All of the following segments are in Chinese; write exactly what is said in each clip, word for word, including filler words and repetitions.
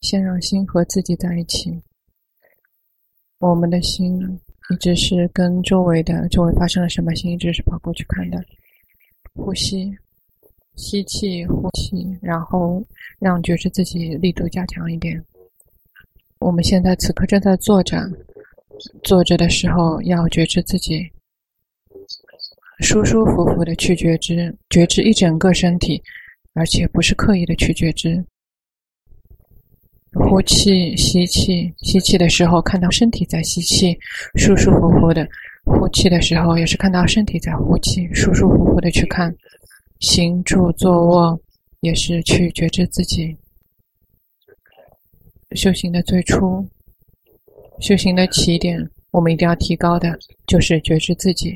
先让心和自己在一起。我们的心一直是跟周围的周围发生了什么，心一直是跑过去看的。呼吸，吸气呼气，然后让觉知自己力度加强一点。我们现在此刻正在坐着，坐着的时候要觉知自己，舒舒服服的去觉知，觉知一整个身体，而且不是刻意的去觉知。呼气吸气，吸气的时候看到身体在吸气，舒舒服服的；呼气的时候也是看到身体在呼气，舒舒服服的去看。行住坐卧也是去觉知自己。修行的最初，修行的起点，我们一定要提高的就是觉知自己。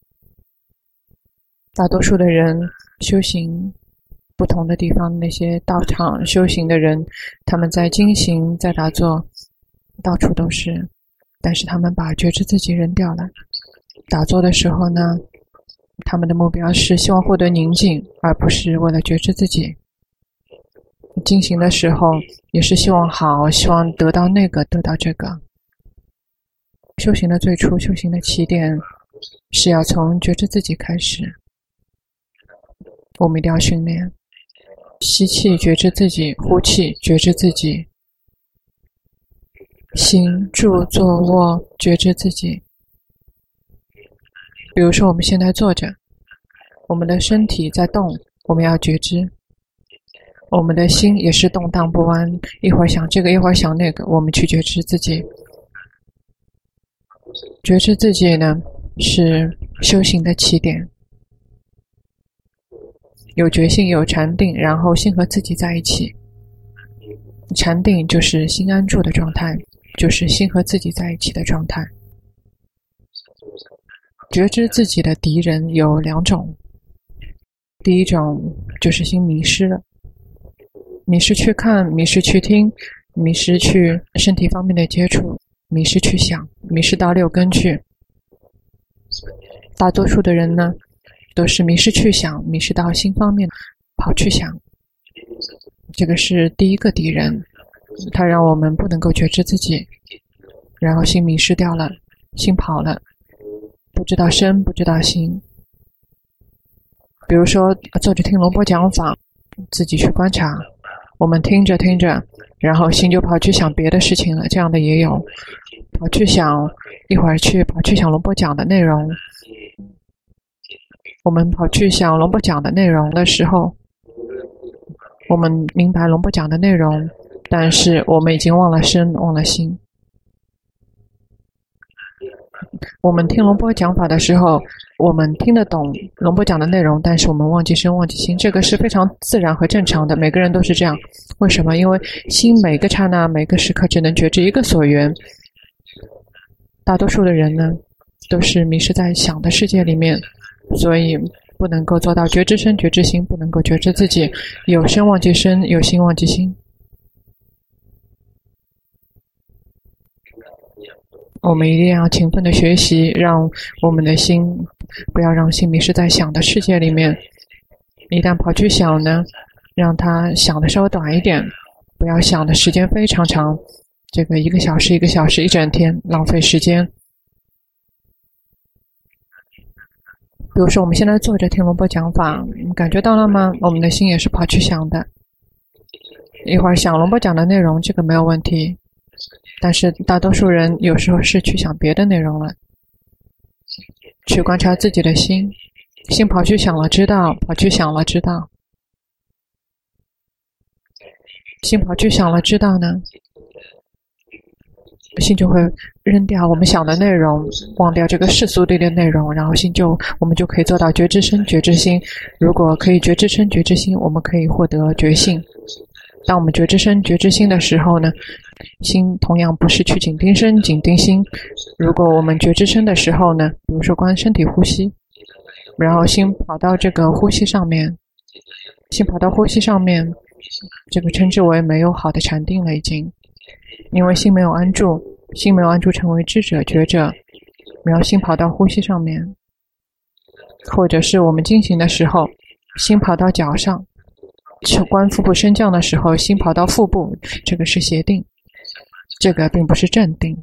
大多数的人修行不同的地方，那些道场修行的人，他们在经行在打坐到处都是，但是他们把觉知自己扔掉了。打坐的时候呢，他们的目标是希望获得宁静，而不是为了觉知自己。经行的时候也是希望好，希望得到那个得到这个。修行的最初，修行的起点是要从觉知自己开始。我们一定要训练吸气觉知自己，呼气觉知自己，行住坐卧觉知自己。比如说我们现在坐着，我们的身体在动，我们要觉知。我们的心也是动荡不安，一会儿想这个一会儿想那个，我们去觉知自己。觉知自己呢，是修行的起点。有觉性有禅定，然后心和自己在一起。禅定就是心安住的状态，就是心和自己在一起的状态。觉知自己的敌人有两种，第一种就是心迷失了，迷失去看，迷失去听，迷失去身体方面的接触，迷失去想，迷失到六根去。大多数的人呢都是迷失去想，迷失到心方面跑去想，这个是第一个敌人，它让我们不能够觉知自己，然后心迷失掉了，心跑了，不知道身不知道心。比如说坐着听龙波讲法，自己去观察，我们听着听着，然后心就跑去想别的事情了，这样的也有，跑去想一会儿去跑去想龙波讲的内容。我们跑去想龙波讲的内容的时候，我们明白龙波讲的内容，但是我们已经忘了身忘了心。我们听龙波讲法的时候，我们听得懂龙波讲的内容，但是我们忘记身忘记心，这个是非常自然和正常的，每个人都是这样。为什么？因为心每个刹那每个时刻只能觉知一个所缘。大多数的人呢都是迷失在想的世界里面，所以不能够做到觉知身觉知心，不能够觉知自己，有身忘记身，有心忘记心。我们一定要勤奋的学习，让我们的心不要让心迷失在想的世界里面。一旦跑去想呢，让它想的稍微短一点，不要想的时间非常长，这个一个小时一个小时一整天浪费时间。比如说我们现在坐着听龙波讲法，你感觉到了吗？我们的心也是跑去想的，一会儿想龙波讲的内容，这个没有问题，但是大多数人有时候是去想别的内容了。去观察自己的心，心跑去想了知道，跑去想了知道。心跑去想了知道呢，心就会扔掉我们想的内容，忘掉这个世俗里的内容，然后心就我们就可以做到觉知身觉知心。如果可以觉知身觉知心，我们可以获得觉性。当我们觉知身觉知心的时候呢，心同样不是去紧盯身紧盯心。如果我们觉知身的时候呢，比如说观身体呼吸，然后心跑到这个呼吸上面，心跑到呼吸上面，这个称之为没有好的禅定了已经，因为心没有安住，心没有安住成为知者觉者，然后心跑到呼吸上面。或者是我们经行的时候，心跑到脚上， 观腹部升降的时候，心跑到腹部，这个是邪定，这个并不是正定。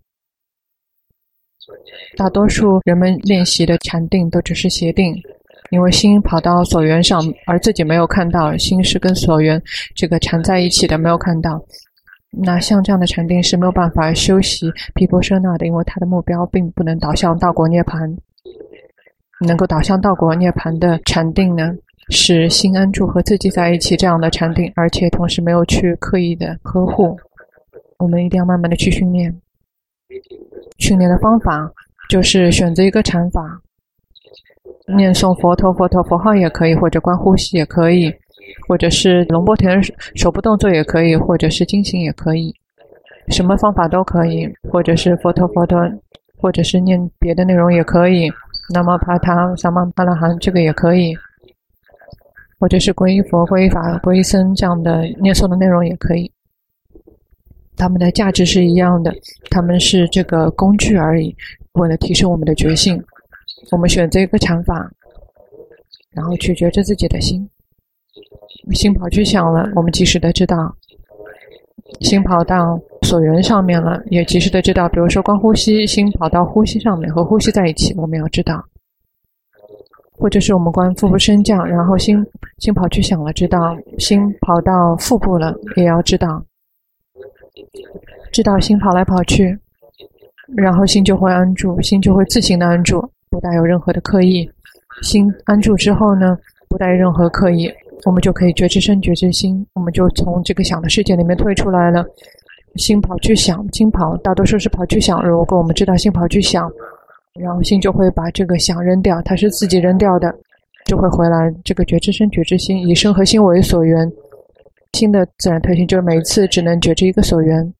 大多数人们练习的禅定都只是邪定，因为心跑到所缘上，而自己没有看到心是跟所缘这个缠在一起的，没有看到。那像这样的禅定是没有办法修习毗婆舍那的，因为它的目标并不能导向道果涅槃。能够导向道果涅槃的禅定呢，是心安住和自己在一起这样的禅定，而且同时没有去刻意的呵护。我们一定要慢慢的去训练。训练的方法就是选择一个禅法，念诵佛陀佛陀佛号也可以，或者观呼吸也可以，或者是龙波田手部动作也可以，或者是经行也可以，什么方法都可以，或者是佛陀佛陀，或者是念别的内容也可以，那么帕他萨曼帕拉含这个也可以，或者是皈依佛皈依法皈依僧这样的念诵的内容也可以。他们的价值是一样的，他们是这个工具而已，为了提升我们的觉性。我们选择一个禅法，然后去觉知自己的心。心跑去想了，我们及时的知道；心跑到所缘上面了，也及时的知道。比如说观呼吸，心跑到呼吸上面，和呼吸在一起，我们要知道。或者是我们观腹部升降，然后心心跑去想了，知道；心跑到腹部了，也要知道。知道心跑来跑去，然后心就会安住，心就会自行的安住，不带有任何的刻意。心安住之后呢，不带任何刻意，我们就可以觉知身觉知心，我们就从这个想的世界里面退出来了。心跑去想，心跑大多数是跑去想，如果我们知道心跑去想，然后心就会把这个想扔掉，它是自己扔掉的，就会回来这个觉知身觉知心，以身和心为所缘。心的自然特性就是每一次只能觉知一个所缘。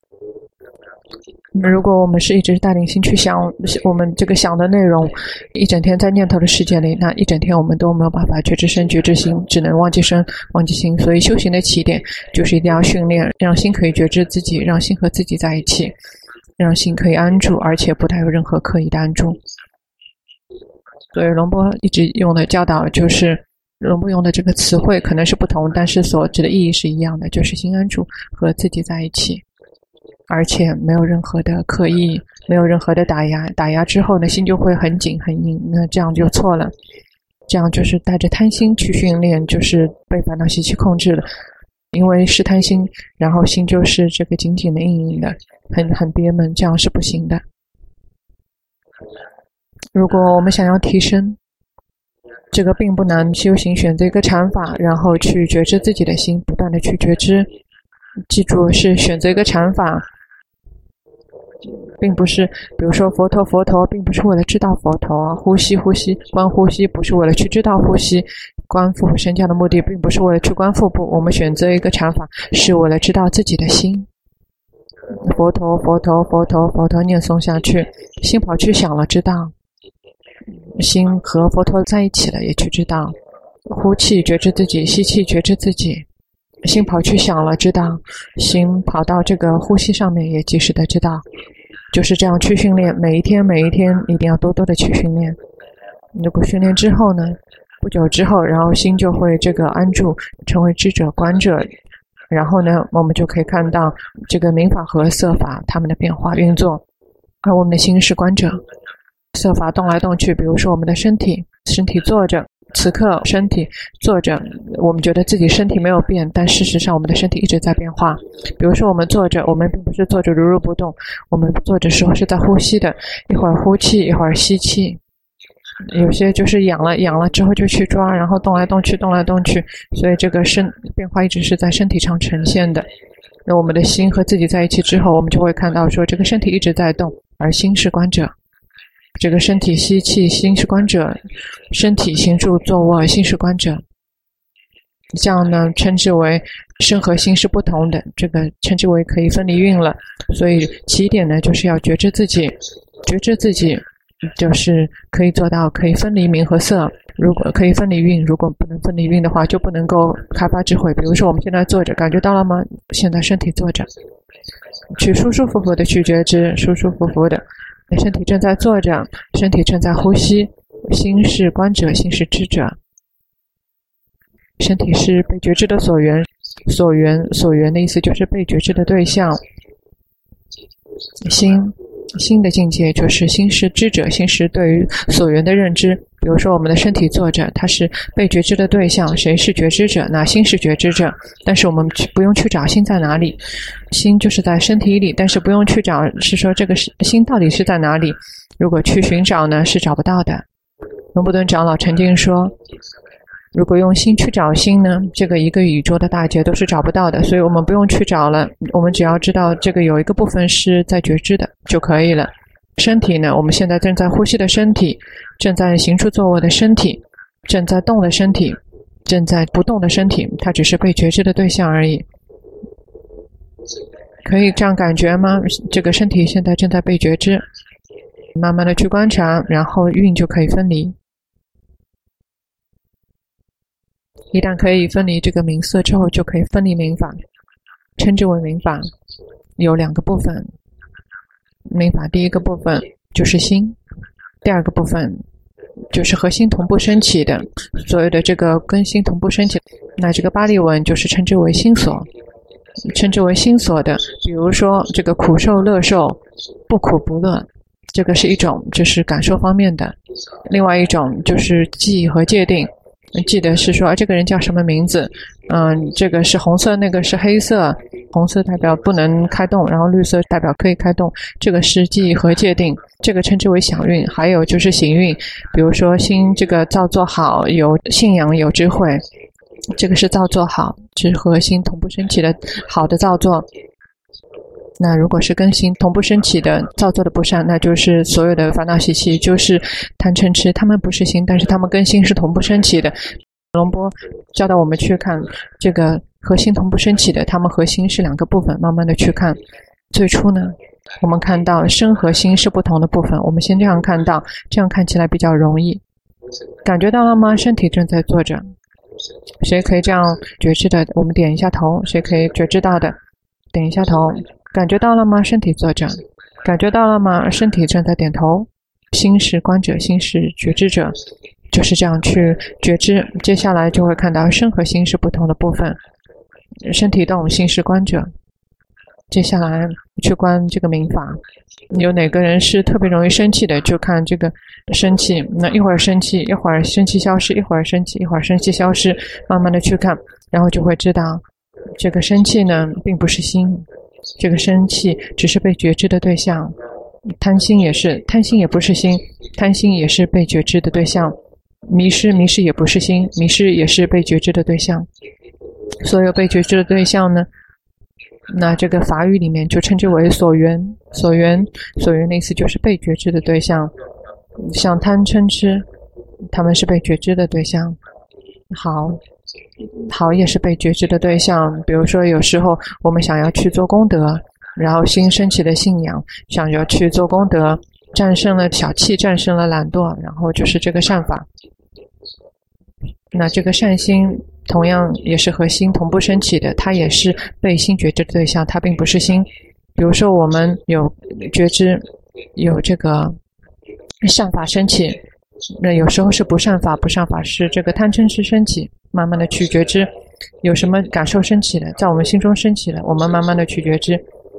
如果我们是一直带领心去想我们这个想的内容，一整天在念头的世界里，那一整天我们都没有办法觉知身觉知心，只能忘记身忘记心。所以修行的起点就是一定要训练，让心可以觉知自己，让心和自己在一起，让心可以安住，而且不带有任何刻意的安住。所以龙波一直用的教导就是龙波用的这个词汇可能是不同，但是所指的意义是一样的，就是心安住和自己在一起，而且没有任何的刻意，没有任何的打压。打压之后呢，心就会很紧很硬，那这样就错了。这样就是带着贪心去训练，就是被烦恼习气控制了。因为是贪心，然后心就是这个紧紧的硬硬的，很很憋闷，这样是不行的。如果我们想要提升，这个并不难，修行选择一个禅法，然后去觉知自己的心，不断的去觉知。记住，是选择一个禅法，并不是比如说佛陀佛陀并不是为了知道佛陀啊，呼吸呼吸观呼吸不是为了去知道呼吸，观腹部升降的目的并不是为了去观腹部，我们选择一个禅法是为了知道自己的心。佛陀佛陀佛陀佛陀念诵下去，心跑去想了知道，心和佛陀在一起了也去知道，呼气觉知自己，吸气觉知自己，心跑去想了知道，心跑到这个呼吸上面也及时的知道。就是这样去训练，每一天每一天一定要多多的去训练。如果训练之后呢，不久之后，然后心就会这个安住，成为知者观者，然后呢我们就可以看到这个明法和色法它们的变化运作，而我们的心是观者。色法动来动去，比如说我们的身体身体坐着，此刻身体坐着，我们觉得自己身体没有变，但事实上我们的身体一直在变化。比如说我们坐着，我们并不是坐着如如不动，我们坐着时候是在呼吸的，一会儿呼气一会儿吸气，有些就是痒了痒了之后就去抓，然后动来动去动来动去，所以这个身变化一直是在身体上呈现的。那我们的心和自己在一起之后，我们就会看到说这个身体一直在动，而心是观者。这个身体吸气，心是观者；身体行住坐卧，心是观者。这样呢，称之为身和心是不同的，这个称之为可以分离运了。所以起点呢，就是要觉知自己，觉知自己就是可以做到可以分离名和色。如果可以分离运，如果不能分离运的话，就不能够开发智慧。比如说我们现在坐着，感觉到了吗？现在身体坐着，去舒舒服服的去觉知，舒舒服服的。身体正在坐着，身体正在呼吸，心是观者，心是知者。 身体是被觉知的所缘，所缘所缘的意思就是被觉知的对象。心心的境界就是心是知者，心是对于所缘的认知。比如说我们的身体坐着，它是被觉知的对象，谁是觉知者？那心是觉知者，但是我们不用去找心在哪里，心就是在身体里，但是不用去找，是说这个心到底是在哪里。如果去寻找呢，是找不到的。龙布顿长老曾经说，如果用心去找心呢，这个一个宇宙的大劫都是找不到的，所以我们不用去找了，我们只要知道这个有一个部分是在觉知的就可以了。身体呢，我们现在正在呼吸的身体，正在行出坐卧的身体，正在动的身体，正在不动的身体，它只是被觉知的对象而已。可以这样感觉吗？这个身体现在正在被觉知，慢慢的去观察，然后运就可以分离。一旦可以分离这个名色之后，就可以分离名法，称之为名法。有两个部分，名法第一个部分就是心，第二个部分就是和心同步升起的，所有的这个跟心同步升起，那这个巴利文就是称之为心所，称之为心所的。比如说这个苦受乐受，不苦不乐，这个是一种就是感受方面的。另外一种就是记和界定，记得是说这个人叫什么名字，嗯，这个是红色，那个是黑色，红色代表不能开动，然后绿色代表可以开动，这个是记和界定，这个称之为想运。还有就是行运，比如说心这个造作好，有信仰有智慧，这个是造作好，是和心同步升起的好的造作。那如果是跟心同步升起的造作的不善，那就是所有的烦恼习气，就是贪嗔痴，他们不是心，但是他们跟心是同步升起的。龙波教导我们去看这个和心同步升起的，他们和心是两个部分，慢慢的去看。最初呢，我们看到身和心是不同的部分，我们先这样看到，这样看起来比较容易。感觉到了吗？身体正在坐着，谁可以这样觉知的？我们点一下头，谁可以觉知到的？点一下头。感觉到了吗？身体坐着，感觉到了吗？身体正在点头。心是观者，心是觉知者，就是这样去觉知。接下来就会看到身和心是不同的部分，身体动，心是观者。接下来去观这个明法，有哪个人是特别容易生气的，就看这个生气，那一会儿生气，一会儿生气消失，一会儿生气，一会儿生气消失，慢慢的去看，然后就会知道这个生气呢并不是心，这个生气只是被觉知的对象。贪心也是，贪心也不是心，贪心也是被觉知的对象。迷失，迷失也不是心，迷失也是被觉知的对象。所有被觉知的对象呢，那这个法语里面就称之为所缘。所缘，所缘的意思就是被觉知的对象。像贪嗔痴，他们是被觉知的对象。好好也是被觉知的对象。比如说有时候我们想要去做功德，然后心升起的信仰，想要去做功德，战胜了小气，战胜了懒惰，然后就是这个善法。那这个善心同样也是和心同步升起的，它也是被心觉知的对象，它并不是心。比如说我们有觉知，有这个善法升起，那有时候是不善法，不善法是这个贪嗔痴升起，慢慢的去觉知，有什么感受升起了，在我们心中升起了，我们慢慢的去觉知。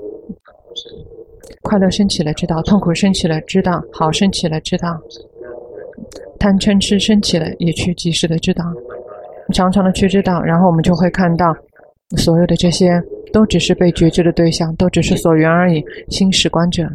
快乐升起了知道，痛苦升起了知道，好升起了知道，贪嗔痴升起了也去及时的知道，常常的去知道，然后我们就会看到所有的这些都只是被觉知的对象，都只是所缘而已。心是观者。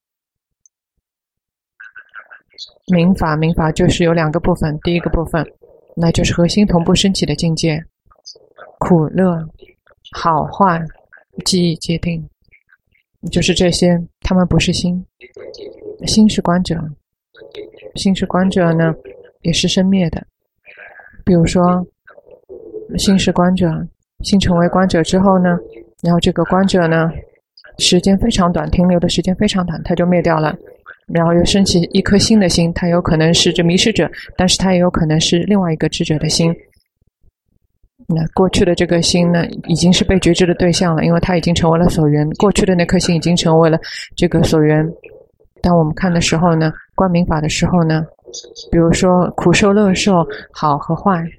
明法，明法就是有两个部分，第一个部分那就是和心同步升起的境界，苦乐好坏记忆界定，就是这些，他们不是心。心是观者，心是观者呢也是生灭的。比如说心是观者，心成为观者之后呢，然后这个观者呢时间非常短，停留的时间非常短，它就灭掉了，然后又升起一颗新的心，它有可能是这迷失者，但是它也有可能是另外一个智者的心。那过去的这个心呢已经是被觉知的对象了，因为它已经成为了所缘，过去的那颗心已经成为了这个所缘。当我们看的时候呢，观明法的时候呢，比如说苦受乐受好和坏，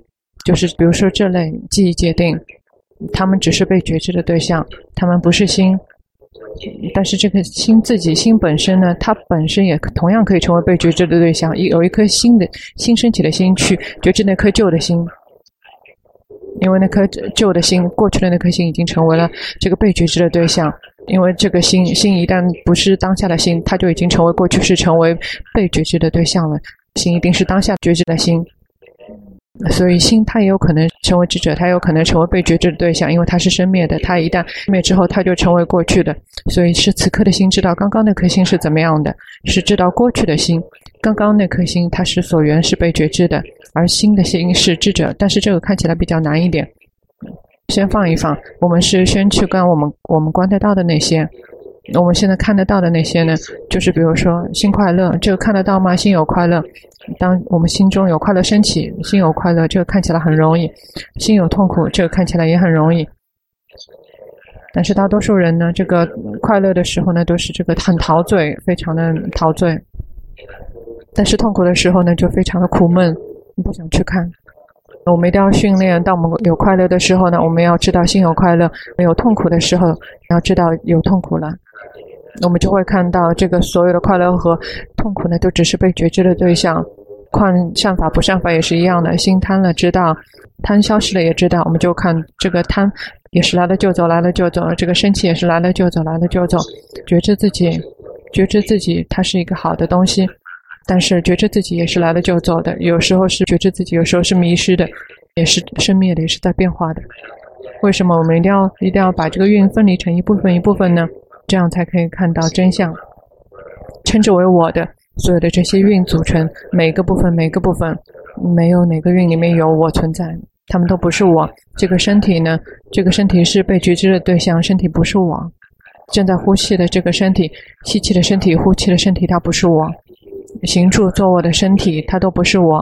就是比如说这类记忆界定，他们只是被觉知的对象，他们不是心。但是这个心自己心本身呢，它本身也同样可以成为被觉知的对象。有一颗新的新升起的心去觉知那颗旧的心，因为那颗旧的心，过去的那颗心已经成为了这个被觉知的对象。因为这个心心一旦不是当下的心，它就已经成为过去是成为被觉知的对象了。心一定是当下觉知的心，所以心它也有可能成为知者，它也有可能成为被觉知的对象，因为它是生灭的，它一旦灭之后它就成为过去的。所以是此刻的心知道刚刚那颗心是怎么样的，是知道过去的心。刚刚那颗心它是所缘，是被觉知的，而新的心是知者。但是这个看起来比较难一点，先放一放。我们是先去观我们我们观得到的那些，我们现在看得到的那些呢，就是比如说心快乐，这个看得到吗？心有快乐，当我们心中有快乐升起，心有快乐，这个看起来很容易。心有痛苦，这个看起来也很容易。但是大多数人呢，这个快乐的时候呢，都是这个很陶醉，非常的陶醉。但是痛苦的时候呢，就非常的苦闷，不想去看。我们一定要训练，当我们有快乐的时候呢，我们要知道心有快乐；没有痛苦的时候，要知道有痛苦了。我们就会看到这个所有的快乐和痛苦呢，都只是被觉知的对象。看善法不善法也是一样的，心贪了知道，贪消失了也知道。我们就看这个贪也是来了就走，来了就走，这个生气也是来了就走，来了就走。觉知自己，觉知自己它是一个好的东西，但是觉知自己也是来了就走的，有时候是觉知自己，有时候是迷失的，也是生灭的，也是在变化的。为什么我们一定要一定要把这个运分离成一部分一部分呢？这样才可以看到真相。称之为我的所有的这些运组成，每个部分每个部分，没有哪个运里面有我存在，它们都不是我。这个身体呢，这个身体是被觉知的对象，身体不是我。正在呼吸的这个身体，吸气的身体，呼气的身体，它不是我。行住坐卧的身体，它都不是我。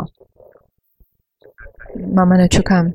慢慢的去看，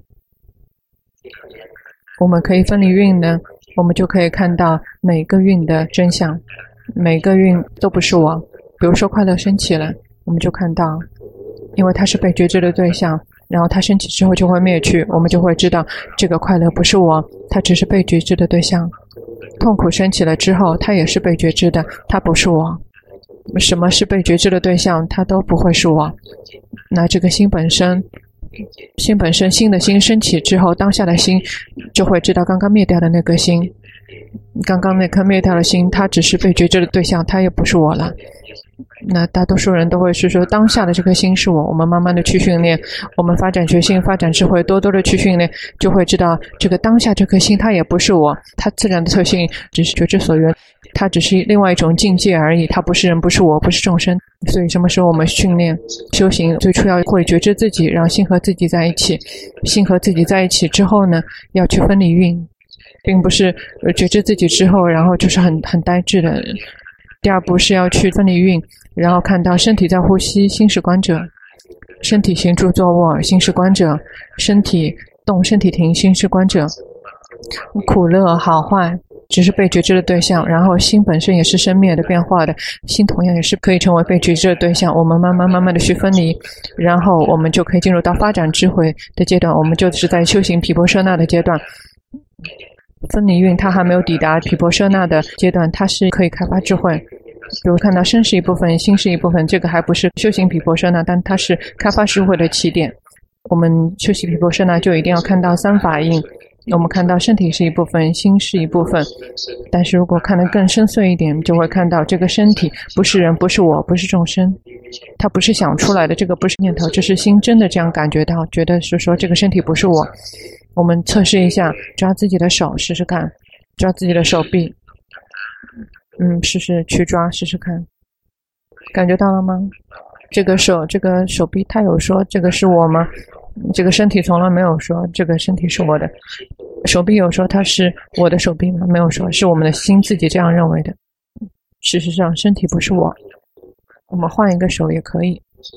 我们可以分离运呢，我们就可以看到每个运的真相，每个运都不是我。比如说快乐升起了，我们就看到，因为它是被觉知的对象，然后它升起之后就会灭去，我们就会知道这个快乐不是我，它只是被觉知的对象。痛苦升起了之后，它也是被觉知的，它不是我。什么是被觉知的对象，它都不会是我。那这个心本身，心本身心的心升起之后，当下的心就会知道刚刚灭掉的那个心，刚刚那颗灭掉的心，它只是被觉知的对象，它也不是我了。那大多数人都会是说当下的这颗心是我，我们慢慢的去训练，我们发展觉性，发展智慧，多多的去训练，就会知道这个当下这颗心它也不是我，它自然的特性只是觉知所缘，它只是另外一种境界而已，它不是人，不是我，不是众生。所以什么时候我们训练修行，最初要会觉知自己，让心和自己在一起，心和自己在一起之后呢，要去分离运，并不是觉知自己之后然后就是很很呆滞的。第二步是要去分离运，然后看到身体在呼吸，心是观者；身体行住坐卧，心是观者；身体动，身体停，心是观者。苦乐好坏只是被觉知的对象，然后心本身也是生灭的变化的，心同样也是可以成为被觉知的对象。我们慢慢慢慢的去分离，然后我们就可以进入到发展智慧的阶段，我们就是在修行毗婆舍那的阶段。分离运它还没有抵达毗婆舍那的阶段，它是可以开发智慧。比如看到身是一部分，心是一部分，这个还不是修行毗婆舍那，但它是开发智慧的起点。我们修行毗婆舍那就一定要看到三法印，我们看到身体是一部分，心是一部分。但是如果看得更深邃一点，就会看到这个身体不是人，不是我，不是众生，它不是想出来的，这个不是念头，这是心真的这样感觉到，觉得是说这个身体不是我。我们测试一下，抓自己的手试试看，抓自己的手臂，嗯，试试去抓试试看，感觉到了吗？这个手这个手臂它有说这个是我吗？这个身体从来没有说这个身体是我的。手臂有说它是我的手臂吗？没有说，是我们的心自己这样认为的。事实上身体不是我，我们换一个手也可以，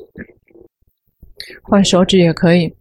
换手指也可以，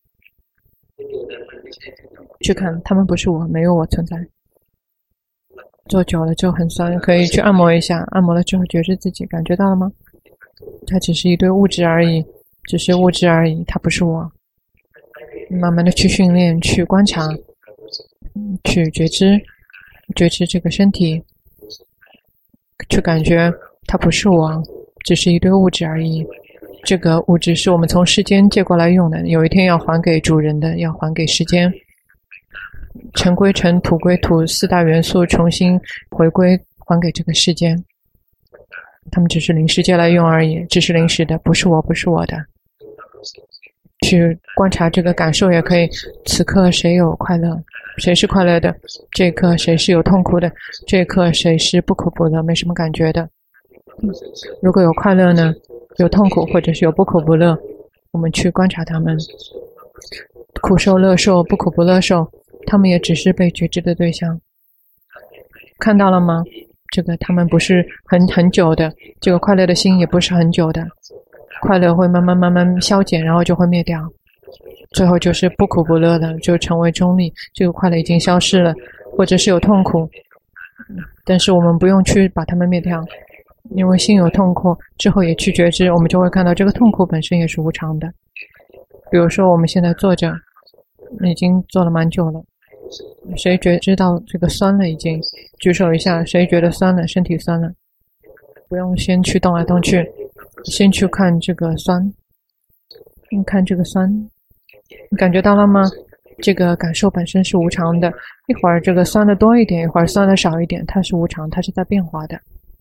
去看他们不是我，没有我存在。做久了就很酸，可以去按摩一下，按摩了之后觉知自己，感觉到了吗？它只是一堆物质而已，只是物质而已，它不是我。 慢慢的去训练，去观察，去觉知，觉知这个身体，去感觉它不是我，只是一堆物质而已。这个物质是我们从世间借过来用的，有一天要还给主人的，要还给世间。尘归尘，土归土，四大元素重新回归还给这个世间。他们只是临时借来用而已，只是临时的，不是我，不是我的。去观察这个感受也可以，此刻谁有快乐，谁是快乐的，这一刻谁是有痛苦的，这一刻谁是不苦不乐，没什么感觉的。如果有快乐呢，有痛苦或者是有不苦不乐，我们去观察他们，苦受乐受，不苦不乐受，他们也只是被觉知的对象。看到了吗？这个他们不是很很久的，这个快乐的心也不是很久的，快乐会慢慢慢慢消减，然后就会灭掉，最后就是不苦不乐的，就成为中立，这个快乐已经消失了，或者是有痛苦，但是我们不用去把它们灭掉，因为心有痛苦之后也去觉知，我们就会看到这个痛苦本身也是无常的。比如说我们现在坐着，已经坐了蛮久了，谁觉知到这个酸了？已经举手一下，谁觉得酸了？身体酸了？不用先去动来动去，先去看这个酸，你看这个酸，你感觉到了吗？这个感受本身是无常的，一会儿这个酸的多一点，一会儿酸的少一点，它是无常，它是在变化的。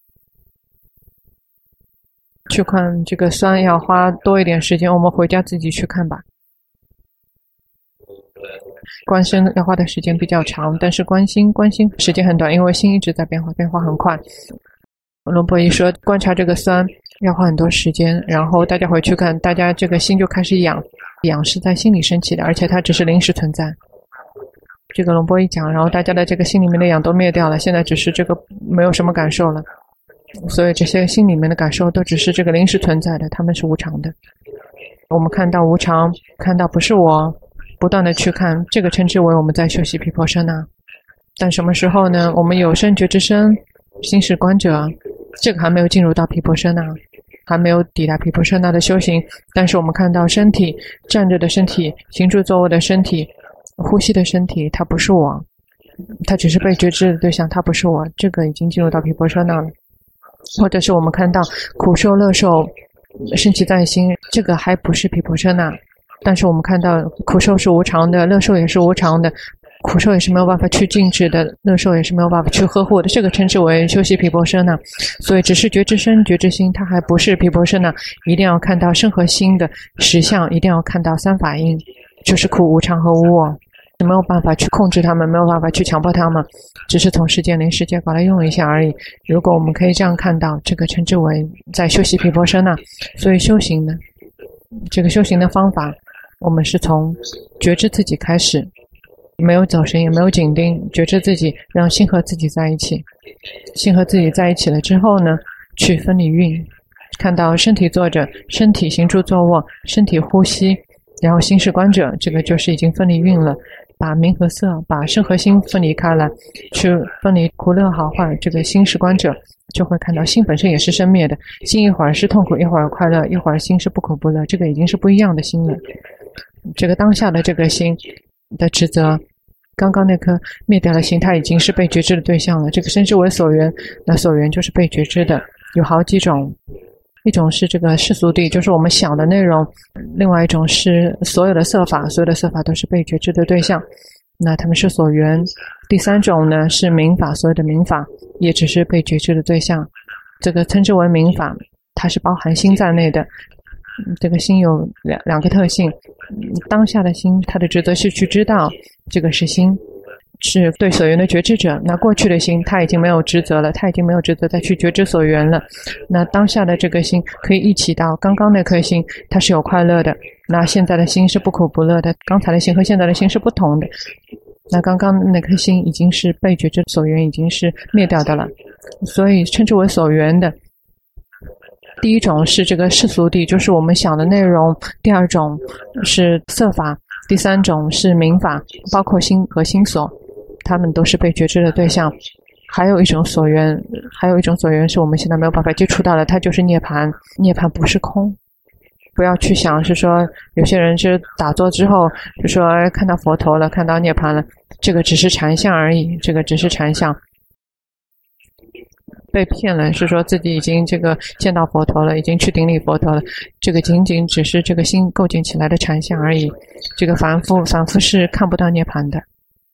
去看这个酸要花多一点时间，我们回家自己去看吧。观身要花的时间比较长，但是观心观心时间很短，因为心一直在变化，变化很快。龙婆一说观察这个酸要花很多时间，然后大家回去看，大家这个心就开始痒，痒是在心里升起的，而且它只是临时存在。这个龙婆一讲，然后大家的这个心里面的痒都灭掉了，现在只是这个没有什么感受了，所以这些心里面的感受都只是这个临时存在的，它们是无常的。我们看到无常，看到不是我，不断的去看，这个称之为我们在修习毗婆舍那。但什么时候呢？我们有身觉之身，心是观者，这个还没有进入到毗婆舍那，还没有抵达毗婆舍那的修行。但是我们看到身体，站着的身体，行住坐卧的身体，呼吸的身体，它不是我，它只是被觉知的对象，它不是我，这个已经进入到毗婆舍那了。或者是我们看到苦受乐受升起在心，这个还不是毗婆舍那，但是我们看到苦受是无常的，乐受也是无常的，苦受也是没有办法去禁止的，乐受也是没有办法去呵护的，这个称之为修习毗婆舍那。所以只是觉知身觉知心，它还不是毗婆舍那，一定要看到身和心的实相，一定要看到三法印，就是苦无常和无我，没有办法去控制他们，没有办法去强迫他们，只是从世间临时借过来用一下而已。如果我们可以这样看到，这个称之为在修习毗婆舍那。所以修行呢，这个修行的方法，我们是从觉知自己开始，没有走神也没有紧盯，觉知自己，让心和自己在一起。心和自己在一起了之后呢，去分离运，看到身体坐着，身体行住坐卧，身体呼吸，然后心是观者，这个就是已经分离运了。把名和色，把身和心分离开来，去分离苦乐好坏，这个心是观者，就会看到心本身也是生灭的，心一会儿是痛苦，一会儿快乐，一会儿心是不苦不乐，这个已经是不一样的心了。这个当下的这个心的职责，刚刚那颗灭掉的心，它已经是被觉知的对象了，这个称之为所缘，那所缘就是被觉知的，有好几种。一种是这个世俗谛，就是我们想的内容，另外一种是所有的色法，所有的色法都是被觉知的对象，那他们是所缘。第三种呢是名法，所有的名法也只是被觉知的对象，这个称之为名法，它是包含心在内的。这个心有两两个特性，当下的心它的职责是去知道这个是心，是对所缘的觉知者。那过去的心他已经没有职责了，他已经没有职责再去觉知所缘了。那当下的这个心可以一起到刚刚那颗心，它是有快乐的，那现在的心是不苦不乐的，刚才的心和现在的心是不同的。那刚刚那颗心已经是被觉知所缘已经是灭掉的了，所以称之为所缘的。第一种是这个世俗谛，就是我们想的内容；第二种是色法；第三种是名法，包括心和心所，他们都是被觉知的对象。还有一种所缘，还有一种所缘是我们现在没有办法接触到的，它就是涅槃。涅槃不是空， 不要去想是说有些人是打坐之后就说看到佛陀了，看到涅槃了，这个只是禅相而已，这个只是禅相。被骗了，是说自己已经这个见到佛陀了，已经去顶礼佛陀了，这个仅仅只是这个心构建起来的禅相而已。这个凡夫凡夫是看不到涅槃的，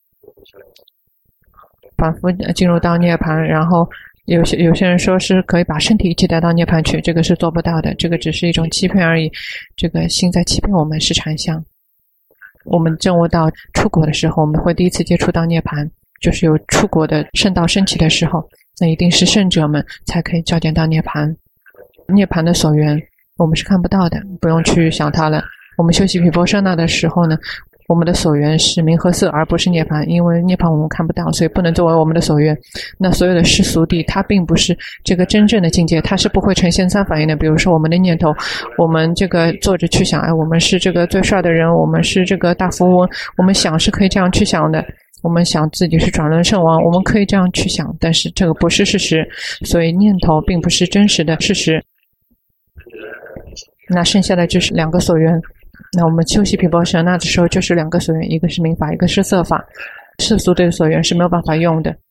凡夫进入到涅槃，然后有些有些人说是可以把身体一起带到涅槃去，这个是做不到的，这个只是一种欺骗而已。这个心在欺骗我们，是禅相。我们证悟到出国的时候，我们会第一次接触到涅槃，就是有出国的圣道升起的时候，那一定是圣者们才可以照见到涅槃。涅槃的所缘我们是看不到的，不用去想它了。我们修习毗婆舍那的时候呢，我们的所缘是名和色，而不是涅槃，因为涅槃我们看不到，所以不能作为我们的所缘。那所有的世俗谛它并不是这个真正的境界，它是不会呈现三反应的。比如说我们的念头，我们这个坐着去想，哎，我们是这个最帅的人，我们是这个大富翁，我们想是可以这样去想的，我们想自己是转轮圣王，我们可以这样去想，但是这个不是事实，所以念头并不是真实的事实。那剩下的就是两个所缘。那我们修习毗婆舍那的时候就是两个所缘，一个是名法，一个是色法。世俗对所缘是没有办法用的，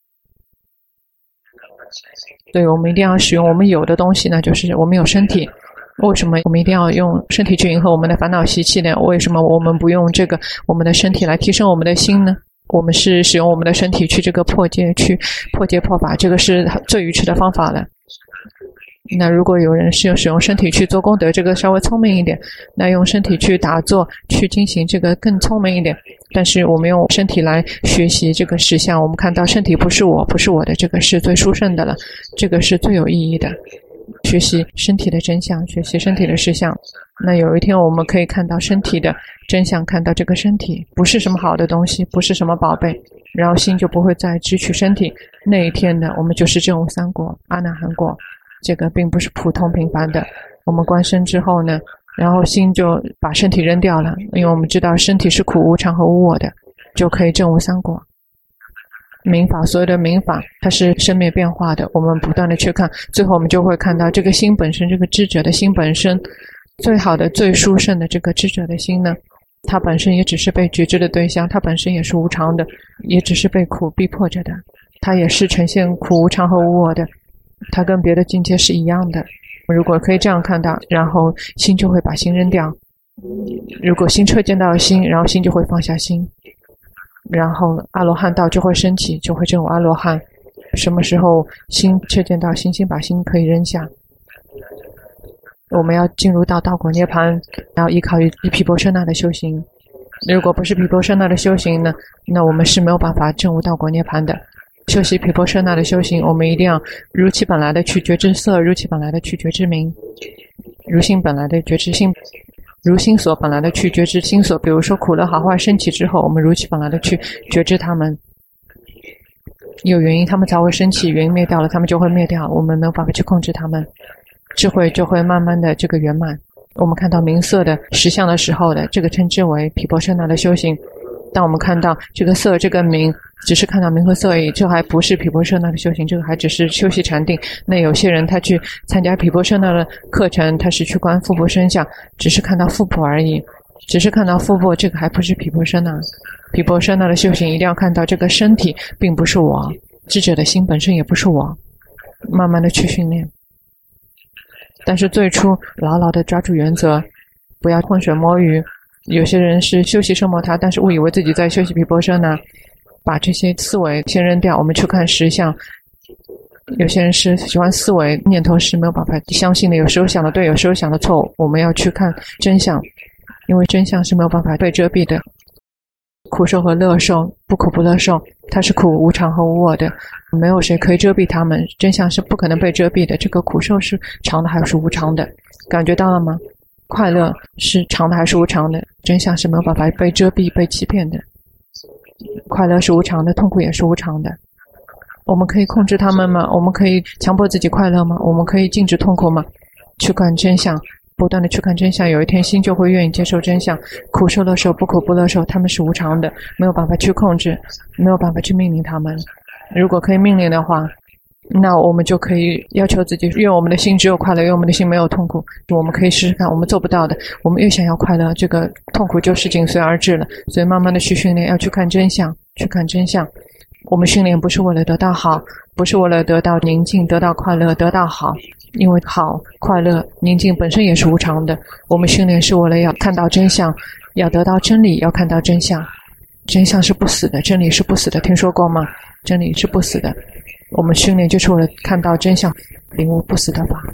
对，我们一定要使用我们有的东西，那就是我们有身体。为什么我们一定要用身体去迎合我们的烦恼习气呢？为什么我们不用这个我们的身体来提升我们的心呢？我们是使用我们的身体去这个破戒，去破戒破法，这个是最愚痴的方法了。那如果有人是用使用身体去做功德，这个稍微聪明一点，那用身体去打坐去进行这个更聪明一点。但是我们用身体来学习这个实相，我们看到身体不是我，不是我的，这个是最殊胜的了，这个是最有意义的。学习身体的真相，学习身体的实相，那有一天我们可以看到身体的真相，看到这个身体不是什么好的东西，不是什么宝贝，然后心就不会再执取身体。那一天呢，我们就是证悟三果阿那含果，这个并不是普通平凡的。我们观身之后呢，然后心就把身体扔掉了，因为我们知道身体是苦无常和无我的，就可以证悟三果。明法，所有的明法它是生灭变化的，我们不断的去看，最后我们就会看到这个心本身，这个知者的心本身，最好的最殊胜的这个知者的心呢，它本身也只是被觉知的对象，它本身也是无常的，也只是被苦逼迫着的，它也是呈现苦无常和无我的，它跟别的境界是一样的。如果可以这样看到，然后心就会把心扔掉。如果心彻见到心，然后心就会放下心，然后阿罗汉道就会升起，就会证悟阿罗汉。什么时候心彻见到心，心把心可以扔下。我们要进入到道果涅槃，然后依靠于毗婆舍那的修行。如果不是毗婆舍那的修行呢，那我们是没有办法证悟道果涅槃的。修习毗婆舍那的修行，我们一定要如其本来的去觉知色，如其本来的去觉知名，如心本来的觉知心，如心所本来的去觉知心所。比如说苦乐好坏升起之后，我们如其本来的去觉知它们，有原因他们才会升起，原因灭掉了他们就会灭掉，我们没有办法去控制他们，智慧就会慢慢的这个圆满。我们看到明色的实相的时候的，这个称之为毗婆舍那的修行。当我们看到这个色这个名，只是看到名和色而已，这还不是毗婆舍那的修行，这个还只是修习禅定。那有些人他去参加毗婆舍那的课程，他是去观腹部身相，只是看到腹部而已，只是看到腹部，这个还不是毗婆舍那。毗婆舍那的修行一定要看到这个身体并不是我，智者的心本身也不是我，慢慢的去训练。但是最初牢牢的抓住原则，不要浑水摸鱼。有些人是修习圣摩他，但是误以为自己在修习毗婆舍那，把这些思维先扔掉，我们去看实相。有些人是喜欢思维，念头是没有办法相信的，有时候想的对，有时候想的错误。我们要去看真相，因为真相是没有办法被遮蔽的。苦受和乐受，不苦不乐受，它是苦无常和无我的，没有谁可以遮蔽它们，真相是不可能被遮蔽的。这个苦受是常的还是无常的，感觉到了吗？快乐是常的还是无常的，真相是没有办法被遮蔽被欺骗的。快乐是无常的，痛苦也是无常的。我们可以控制他们吗？我们可以强迫自己快乐吗？我们可以禁止痛苦吗？去看真相，不断的去看真相，有一天心就会愿意接受真相。苦受乐受，不苦不乐受，他们是无常的，没有办法去控制，没有办法去命令他们。如果可以命令的话， 那我们就可以要求自己，愿我们的心只有快乐，愿我们的心没有痛苦。我们可以试试看，我们做不到的，我们越想要快乐，这个痛苦就是紧随而至了。所以慢慢的去训练，要去看真相，去看真相。我们训练不是为了得到好，不是为了得到宁静，得到快乐，得到好，因为好、快乐、宁静本身也是无常的。我们训练是为了要看到真相，要得到真理，要看到真相。真相是不死的，真理是不死的，听说过吗？真理是不死的。我们训练就是为了看到真相，领悟不死的法，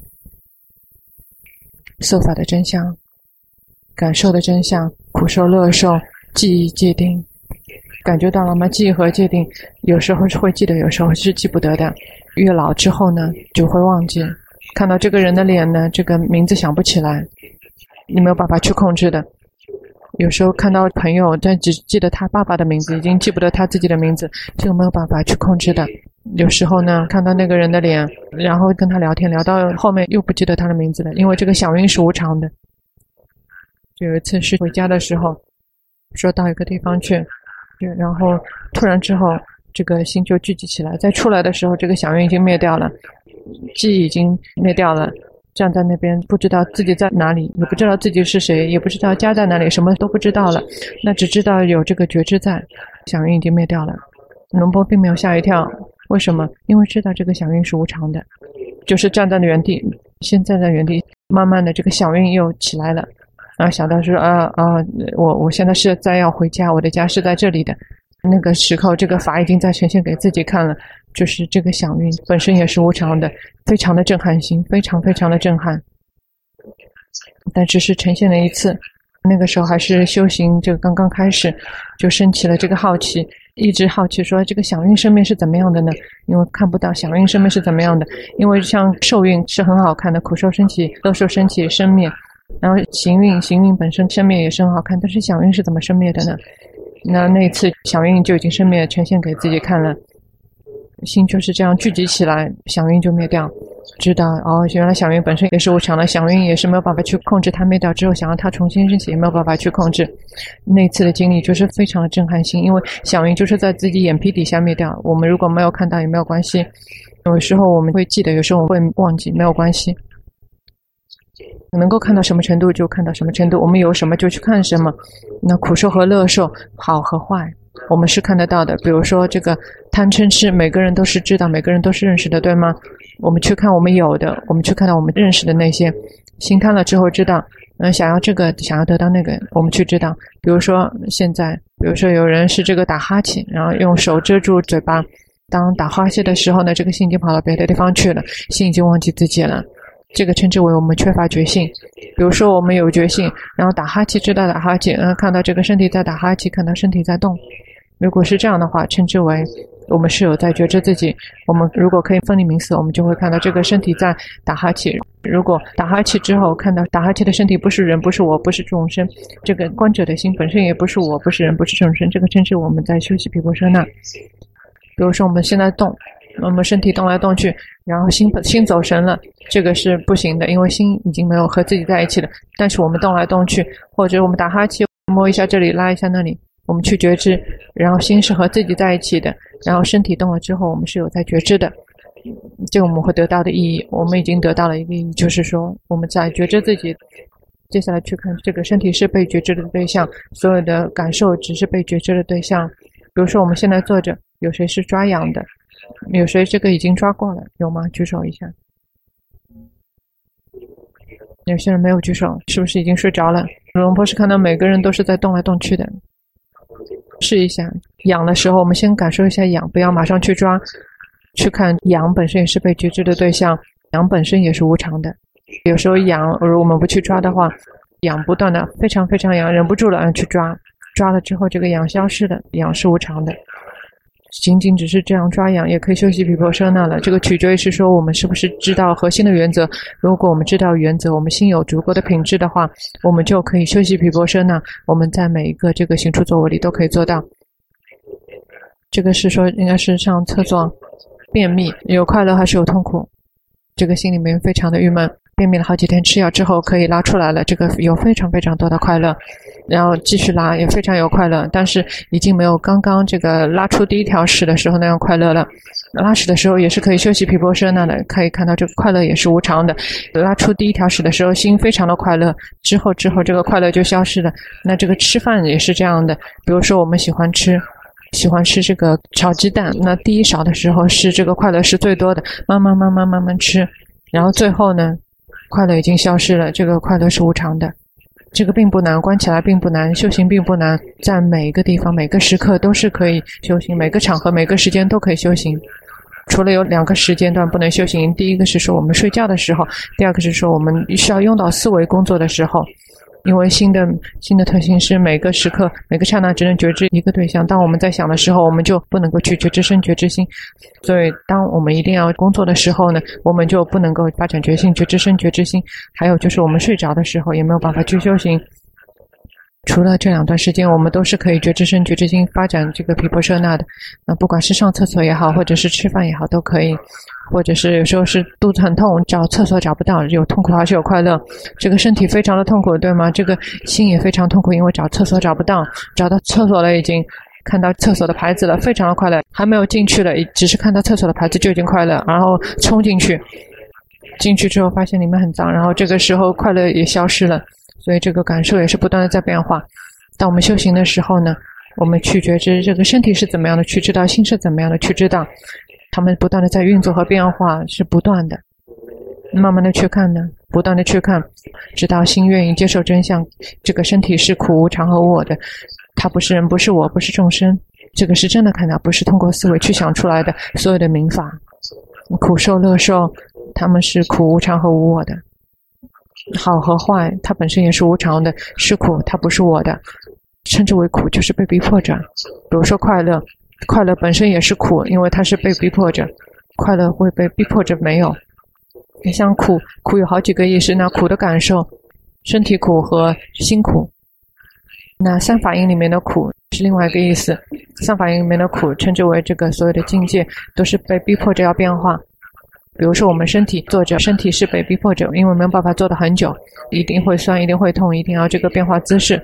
色法的真相，感受的真相，苦受乐受，记忆界定，感觉到了吗？记忆和界定有时候是会记得，有时候是记不得的。越老之后呢就会忘记，看到这个人的脸呢，这个名字想不起来，你没有办法去控制的。有时候看到朋友但只记得他爸爸的名字，已经记不得他自己的名字，这个没有办法去控制的。有时候呢看到那个人的脸，然后跟他聊天，聊到后面又不记得他的名字了，因为这个响应是无常的。就有一次是回家的时候，说到一个地方去，然后突然之后这个心就聚集起来，在出来的时候这个响应已经灭掉了，记忆已经灭掉了，站在那边不知道自己在哪里，也不知道自己是谁，也不知道家在哪里，什么都不知道了，那只知道有这个觉知在，响应已经灭掉了。龙波并没有吓一跳，为什么？因为知道这个响应是无常的，就是站在原地，先站在原地，慢慢的这个响应又起来了，然后想到说啊啊，我我现在是在要回家，我的家是在这里的。那个时候这个法已经在呈现给自己看了，就是这个响应本身也是无常的，非常的震撼性，非常非常的震撼，但只是呈现了一次。那个时候还是修行，就刚刚开始，就升起了这个好奇，一直好奇说这个响应生命是怎么样的呢？因为看不到响应生命是怎么样的，因为像受运是很好看的，苦受升起，乐受升起生灭，然后行运行运本身生灭也是很好看，但是响应是怎么生灭的呢？那那一次响应就已经生灭，呈现给自己看了，心就是这样聚集起来，响应就灭掉，知道哦，原来响应本身也是无常的，响应也是没有办法去控制它，灭掉之后想让它重新升起也没有办法去控制。那次的经历就是非常的震撼性，因为响应就是在自己眼皮底下灭掉，我们如果没有看到也没有关系，有时候我们会记得，有时候我们会忘记，没有关系，能够看到什么程度就看到什么程度，我们有什么就去看什么。那苦受和乐受，好和坏我们是看得到的，比如说这个贪嗔痴，每个人都是知道，每个人都是认识的，对吗？我们去看我们有的，我们去看到我们认识的那些，心贪了之后知道嗯，想要这个想要得到那个，我们去知道。比如说现在比如说有人是这个打哈欠，然后用手遮住嘴巴，当打哈欠的时候呢，这个心已经跑到别的地方去了，心已经忘记自己了，这个称之为我们缺乏觉性。比如说我们有觉性，然后打哈欠知道打哈欠，嗯，看到这个身体在打哈欠，看到身体在动，如果是这样的话，称之为我们是有在觉知自己。我们如果可以分离名词，我们就会看到这个身体在打哈欠。如果打哈欠之后看到打哈欠的身体不是人，不是我，不是众生，这个观者的心本身也不是我，不是人，不是众生，这个称之为我们在修习毗婆舍那。比如说我们现在动，我们身体动来动去，然后心心走神了，这个是不行的，因为心已经没有和自己在一起了。但是我们动来动去，或者我们打哈欠，摸一下这里，拉一下那里，我们去觉知，然后心是和自己在一起的，然后身体动了之后我们是有在觉知的，这个我们会得到的意义，我们已经得到了一个意义，就是说我们在觉知自己。接下来去看这个身体是被觉知的对象，所有的感受只是被觉知的对象。比如说我们现在坐着，有谁是抓痒的？有谁这个已经抓过了？有吗？举手一下。有些人没有举手，是不是已经睡着了？龙波是看到每个人都是在动来动去的。试一下，痒的时候我们先感受一下痒，不要马上去抓，去看痒本身也是被觉知的对象，痒本身也是无常的。有时候痒，如果我们不去抓的话，痒不断的非常非常痒，忍不住了去抓，抓了之后这个痒消失的，痒是无常的。仅仅只是这样抓痒也可以修习毗婆舍那了，这个取决于是说我们是不是知道核心的原则。如果我们知道原则，我们心有足够的品质的话，我们就可以修习毗婆舍那，我们在每一个这个行处作为里都可以做到。这个是说应该是上厕所便秘，有快乐还是有痛苦，这个心里面非常的郁闷，便秘了好几天，吃药之后可以拉出来了，这个有非常非常多的快乐。 然后继续拉也非常有快乐，但是已经没有刚刚这个拉出第一条矢的时候那样快乐了。拉矢的时候也是可以休息毗婆舍那的，可以看到这个快乐也是无常的。拉出第一条矢的时候心非常的快乐，之后之后这个快乐就消失了。那这个吃饭也是这样的，比如说我们喜欢吃喜欢吃这个炒鸡蛋，那第一勺的时候是这个快乐是最多的，慢慢慢慢慢慢吃，然后最后呢快乐已经消失了，这个快乐是无常的。这个并不难，关起来并不难，修行并不难，在每一个地方每个时刻都是可以修行，每个场合每个时间都可以修行。除了有两个时间段不能修行，第一个是说我们睡觉的时候，第二个是说我们需要用到思维工作的时候。因为心的心的特性是每个时刻每个刹那只能觉知一个对象，当我们在想的时候我们就不能够去觉知身觉知心，所以当我们一定要工作的时候呢，我们就不能够发展觉性觉知身觉知心。还有就是我们睡着的时候也没有办法去修行。除了这两段时间我们都是可以觉知身觉知心发展这个毗婆舍那的，那不管是上厕所也好或者是吃饭也好都可以，或者是有时候是肚子很痛找厕所找不到，有痛苦还是有快乐，这个身体非常的痛苦对吗？这个心也非常痛苦，因为找厕所找不到，找到厕所了已经看到厕所的牌子了非常的快乐，还没有进去了只是看到厕所的牌子就已经快乐，然后冲进去进去之后发现里面很脏，然后这个时候快乐也消失了。所以这个感受也是不断的在变化。当我们修行的时候呢，我们去觉知这个身体是怎么样的，去知道心是怎么样的，去知道他们不断的在运作和变化，是不断的慢慢的去看呢，不断的去看，直到心愿意接受真相，这个身体是苦无常和无我的，它不是人不是我不是众生，这个是真的看到，不是通过思维去想出来的。所有的名法苦受乐受它们是苦无常和无我的，好和坏它本身也是无常的，是苦它不是我的，称之为苦就是被逼迫着。比如说快乐，快乐本身也是苦，因为它是被逼迫着，快乐会被逼迫着没有。像苦，苦有好几个意思，那苦的感受身体苦和心苦，那三法印里面的苦是另外一个意思，三法印里面的苦称之为这个所有的境界都是被逼迫着要变化。比如说我们身体坐着，身体是被逼迫着，因为没有办法坐得很久，一定会酸一定会痛，一定要这个变化姿势。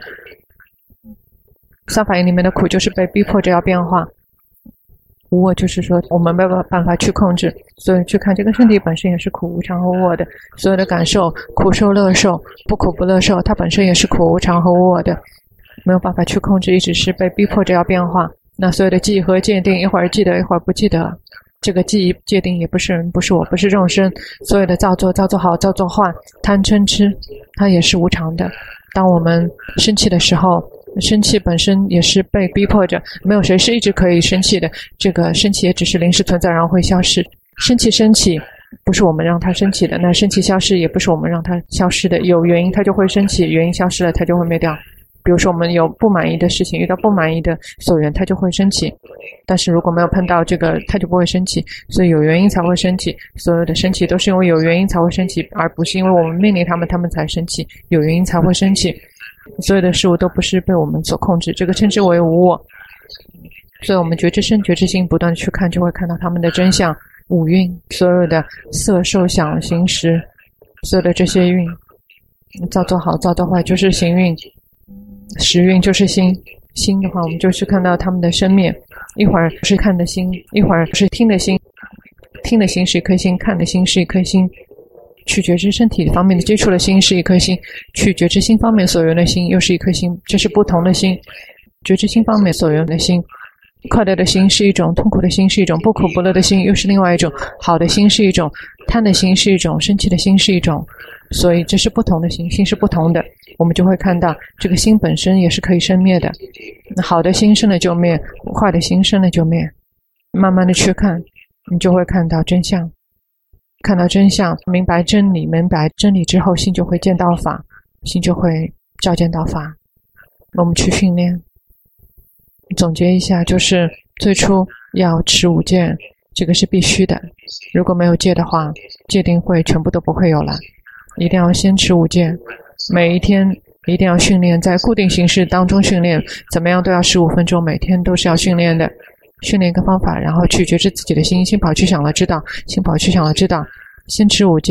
三法印里面的苦就是被逼迫着要变化，无我就是说我们没有办法去控制，所以去看这个身体本身也是苦无常和无我的，所有的感受苦受乐受不苦不乐受它本身也是苦无常和无我的，没有办法去控制，一直是被逼迫着要变化。那所有的记忆和界定一会儿记得一会儿不记得，这个记忆界定也不是人不是我不是众生，所有的造作造作好造作坏贪嗔痴它也是无常的。当我们生气的时候，生气本身也是被逼迫着，没有谁是一直可以生气的，这个生气也只是临时存在然后会消失，生气生气不是我们让它生气的，那生气消失也不是我们让它消失的，有原因它就会生气，原因消失了它就会灭掉。比如说我们有不满意的事情，遇到不满意的所缘它就会生气，但是如果没有碰到这个它就不会生气，所以有原因才会生气，所有的生气都是因为有原因才会生气，而不是因为我们命令他们他们才生气，有原因才会生气，所有的事物都不是被我们所控制，这个称之为无我。所以我们觉知身觉知心不断的去看，就会看到他们的真相，五蕴所有的色受想行识，所有的这些蕴造作好造作坏就是行蕴，识蕴就是心，心的话我们就去看到他们的生灭，一会儿是看的心，一会儿是听的心，听的心是一颗心，看的心是一颗心，去觉知身体方面的接触的心是一颗心，去觉知心方面所缘的心又是一颗心，这是不同的心。觉知心方面所缘的心，快乐的心是一种，痛苦的心是一种，不苦不乐的心又是另外一种，好的心是一种，贪的心是一种，生气的心是一种，所以这是不同的心，心是不同的。我们就会看到这个心本身也是可以生灭的，好的心生了就灭，坏的心生了就灭，慢慢的去看你就会看到真相，看到真相明白真理，明白真理之后心就会见到法，心就会照见到法。我们去训练，总结一下，就是最初要持五戒，这个是必须的，如果没有戒的话戒定慧全部都不会有了，一定要先持五戒，每一天一定要训练，在固定形式当中训练，怎么样都要十五分钟，每天都是要训练的，训练一个方法，然后去觉知自己的心，心跑去想了知道，心跑去想了知道，先持五戒，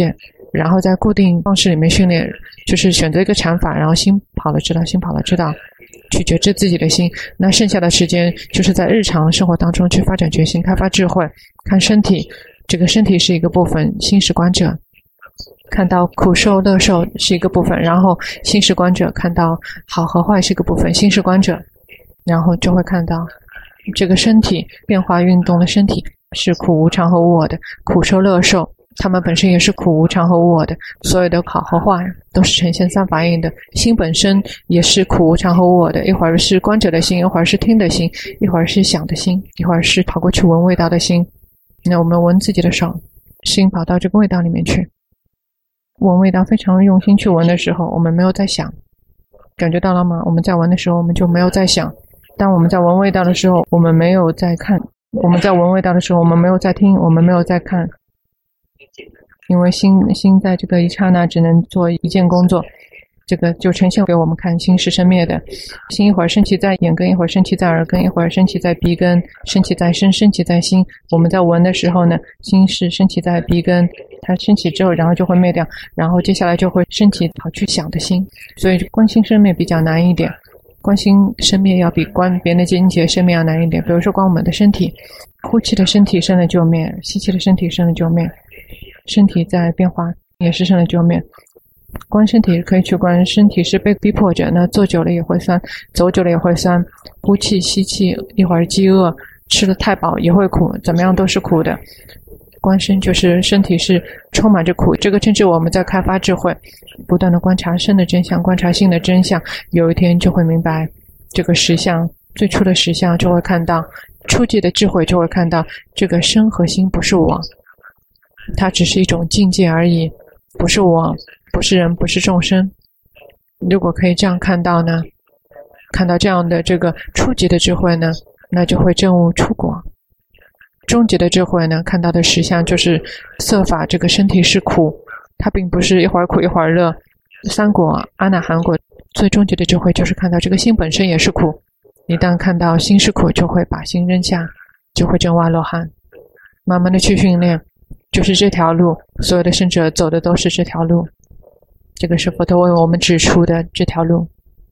然后在固定方式里面训练，就是选择一个禅法，然后心跑了知道，心跑了知道，去觉知自己的心。那剩下的时间就是在日常生活当中去发展决心，开发智慧，看身体，这个身体是一个部分，心是观者，看到苦受乐受是一个部分，然后心是观者，看到好和坏是一个部分，心是观者，然后就会看到这个身体变化运动的身体是苦无常和无我的，苦受乐受它们本身也是苦无常和无我的，所有的好和坏都是呈现三法印的，心本身也是苦无常和无我的，一会儿是观者的心，一会儿是听的心，一会儿是想的心，一会儿是跑过去闻味道的心。那我们闻自己的手，心跑到这个味道里面去，闻味道非常用心去闻的时候，我们没有在想，感觉到了吗？我们在闻的时候我们就没有在想，当我们在闻味道的时候我们没有在看，我们在闻味道的时候我们没有在听，我们没有在看，因为心心在这个一刹那只能做一件工作，这个就呈现给我们看，心是生灭的，心一会儿升起在眼根，一会儿升起在耳根，一会儿升起在鼻根，升起在身，升起在心。我们在闻的时候呢，心是升起在鼻根，它升起之后然后就会灭掉，然后接下来就会升起跑去想的心，所以观心生灭比较难一点，观心生灭要比观别人的境界生灭要难一点。比如说观我们的身体，呼气的身体生了就灭，吸气的身体生了就灭，身体在变化也是生了就灭。观身体可以去观身体是被逼迫着，那坐久了也会酸，走久了也会酸，呼气吸气，一会儿饥饿，吃了太饱也会苦，怎么样都是苦的。观身就是身体是充满着苦，这个正是我们在开发智慧，不断的观察身的真相，观察心的真相，有一天就会明白这个实相，最初的实相就会看到，初级的智慧就会看到这个身和心不是我，它只是一种境界而已，不是我，不是人，不是众生。如果可以这样看到呢，看到这样的这个初级的智慧呢，那就会证悟出果。终极的智慧呢，看到的实相就是色法这个身体是苦，它并不是一会儿苦一会儿乐。三果阿那含果最终极的智慧就是看到这个心本身也是苦，一旦看到心是苦，就会把心扔下，就会证阿罗汉。慢慢的去训练，就是这条路，所有的圣者走的都是这条路，这个是佛陀为我们指出的这条路。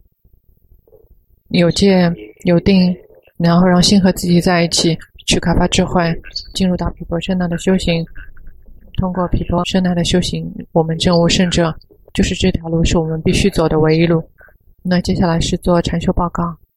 有戒有定，然后让心和自己在一起，去开发智慧，进入到毗婆舍那的修行。通过毗婆舍那的修行，我们证悟圣者，就是这条路是我们必须走的唯一路。那接下来是做禅修报告。